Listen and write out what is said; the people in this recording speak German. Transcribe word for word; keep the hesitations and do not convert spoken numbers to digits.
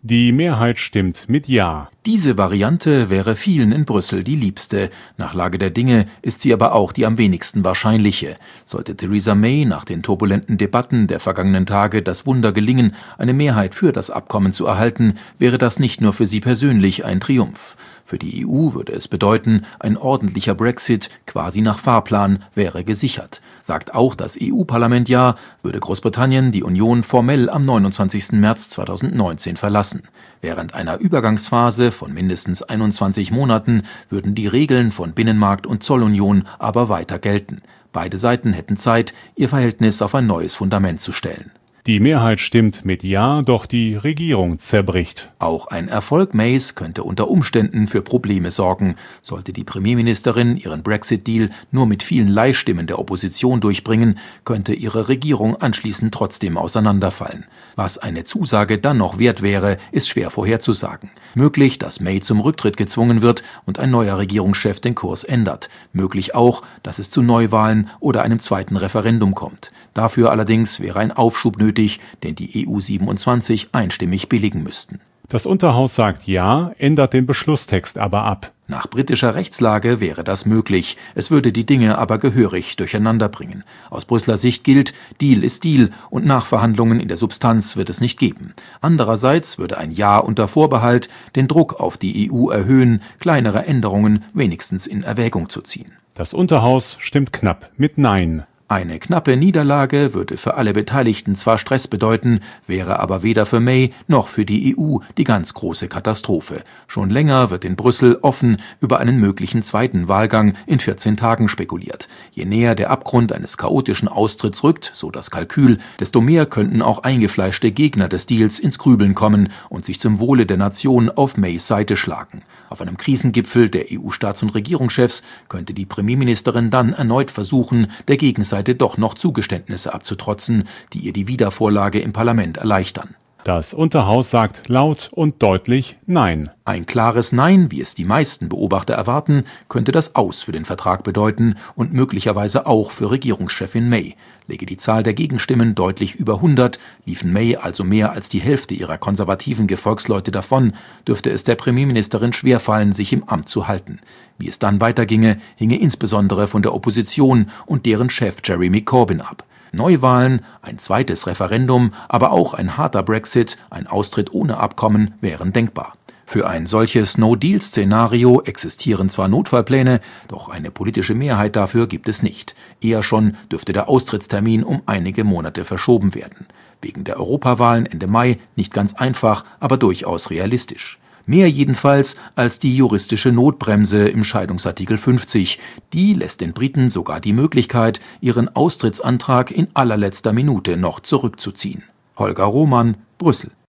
Die Mehrheit stimmt mit Ja. Diese Variante wäre vielen in Brüssel die liebste. Nach Lage der Dinge ist sie aber auch die am wenigsten wahrscheinliche. Sollte Theresa May nach den turbulenten Debatten der vergangenen Tage das Wunder gelingen, eine Mehrheit für das Abkommen zu erhalten, wäre das nicht nur für sie persönlich ein Triumph. Für die E U würde es bedeuten, ein ordentlicher Brexit, quasi nach Fahrplan, wäre gesichert. Sagt auch das E U-Parlament Ja, würde Großbritannien die Union formell am neunundzwanzigsten März zweitausendneunzehn verlassen. Während einer Übergangsphase von mindestens einundzwanzig Monaten würden die Regeln von Binnenmarkt und Zollunion aber weiter gelten. Beide Seiten hätten Zeit, ihr Verhältnis auf ein neues Fundament zu stellen. Die Mehrheit stimmt mit Ja, doch die Regierung zerbricht. Auch ein Erfolg Mays könnte unter Umständen für Probleme sorgen. Sollte die Premierministerin ihren Brexit-Deal nur mit vielen Leihstimmen der Opposition durchbringen, könnte ihre Regierung anschließend trotzdem auseinanderfallen. Was eine Zusage dann noch wert wäre, ist schwer vorherzusagen. Möglich, dass May zum Rücktritt gezwungen wird und ein neuer Regierungschef den Kurs ändert. Möglich auch, dass es zu Neuwahlen oder einem zweiten Referendum kommt. Dafür allerdings wäre ein Aufschub nötig, den die E U siebenundzwanzig einstimmig billigen müssten. Das Unterhaus sagt Ja, ändert den Beschlusstext aber ab. Nach britischer Rechtslage wäre das möglich. Es würde die Dinge aber gehörig durcheinander bringen. Aus Brüsseler Sicht gilt, Deal ist Deal und Nachverhandlungen in der Substanz wird es nicht geben. Andererseits würde ein Ja unter Vorbehalt den Druck auf die E U erhöhen, kleinere Änderungen wenigstens in Erwägung zu ziehen. Das Unterhaus stimmt knapp mit Nein. Eine knappe Niederlage würde für alle Beteiligten zwar Stress bedeuten, wäre aber weder für May noch für die E U die ganz große Katastrophe. Schon länger wird in Brüssel offen über einen möglichen zweiten Wahlgang in vierzehn Tagen spekuliert. Je näher der Abgrund eines chaotischen Austritts rückt, so das Kalkül, desto mehr könnten auch eingefleischte Gegner des Deals ins Grübeln kommen und sich zum Wohle der Nation auf Mays Seite schlagen. Auf einem Krisengipfel der E U-Staats- und Regierungschefs könnte die Premierministerin dann erneut versuchen, der Gegenseite doch noch Zugeständnisse abzutrotzen, die ihr die Wiedervorlage im Parlament erleichtern. Das Unterhaus sagt laut und deutlich Nein. Ein klares Nein, wie es die meisten Beobachter erwarten, könnte das Aus für den Vertrag bedeuten und möglicherweise auch für Regierungschefin May. Läge die Zahl der Gegenstimmen deutlich über hundert, liefen May also mehr als die Hälfte ihrer konservativen Gefolgsleute davon, dürfte es der Premierministerin schwerfallen, sich im Amt zu halten. Wie es dann weiterginge, hinge insbesondere von der Opposition und deren Chef Jeremy Corbyn ab. Neuwahlen, ein zweites Referendum, aber auch ein harter Brexit, ein Austritt ohne Abkommen wären denkbar. Für ein solches No-Deal-Szenario existieren zwar Notfallpläne, doch eine politische Mehrheit dafür gibt es nicht. Eher schon dürfte der Austrittstermin um einige Monate verschoben werden. Wegen der Europawahlen Ende Mai nicht ganz einfach, aber durchaus realistisch. Mehr jedenfalls als die juristische Notbremse im Scheidungsartikel fünfzig. Die lässt den Briten sogar die Möglichkeit, ihren Austrittsantrag in allerletzter Minute noch zurückzuziehen. Holger Roman, Brüssel.